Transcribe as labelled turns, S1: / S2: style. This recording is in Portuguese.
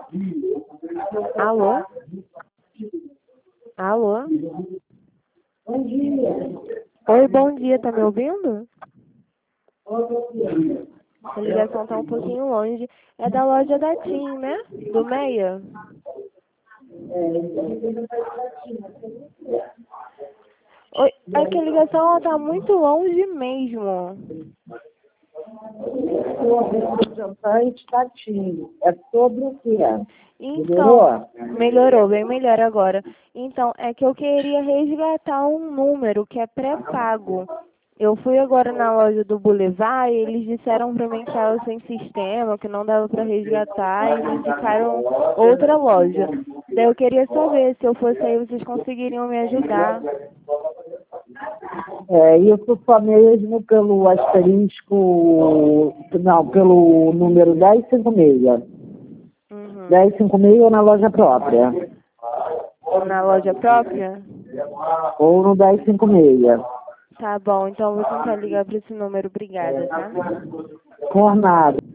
S1: Alô? Alô?
S2: Bom dia.
S1: Oi, bom dia, tá me ouvindo? A ligação tá um pouquinho longe. É da loja da TIM, né? Do Meia? Oi, é que a ligação ela tá muito longe mesmo.
S2: O representante da TIM. É sobre o quê?
S1: Então, melhorou, bem melhor agora. Então, é que eu queria resgatar um número que é pré-pago. Eu fui agora na loja do Boulevard e eles disseram pra mim que estava sem sistema, que não dava pra resgatar e me indicaram outra loja. Daí eu queria saber se eu fosse aí vocês conseguiriam me ajudar.
S2: Isso só mesmo pelo asterisco, não, pelo número 1056.
S1: Uhum.
S2: 1056 ou na loja própria?
S1: Na loja própria?
S2: Ou no 1056.
S1: Tá bom, então eu vou tentar ligar para esse número. Obrigada, tá?
S2: Por nada.